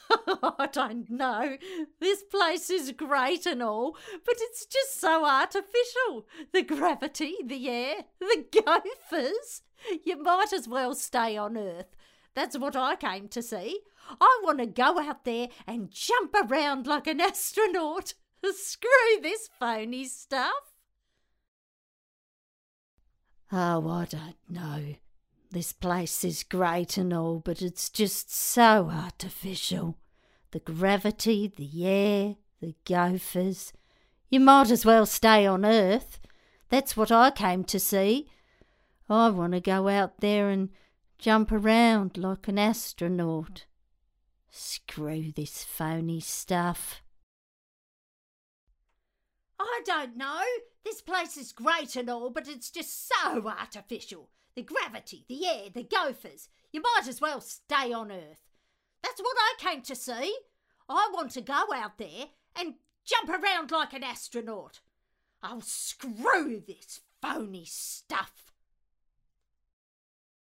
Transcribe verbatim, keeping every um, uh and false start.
I don't know. This place is great and all, but it's just so artificial. The gravity, the air, the gophers. You might as well stay on Earth. That's what I came to see. I want to go out there and jump around like an astronaut. Screw this phony stuff. Oh, I don't know. This place is great and all, but it's just so artificial. The gravity, the air, the gophers. You might as well stay on Earth. That's what I came to see. I want to go out there and jump around like an astronaut. Screw this phony stuff. I don't know. This place is great and all, but it's just so artificial. The gravity, the air, the gophers. You might as well stay on Earth. That's what I came to see. I want to go out there and jump around like an astronaut. Oh, screw this phony stuff.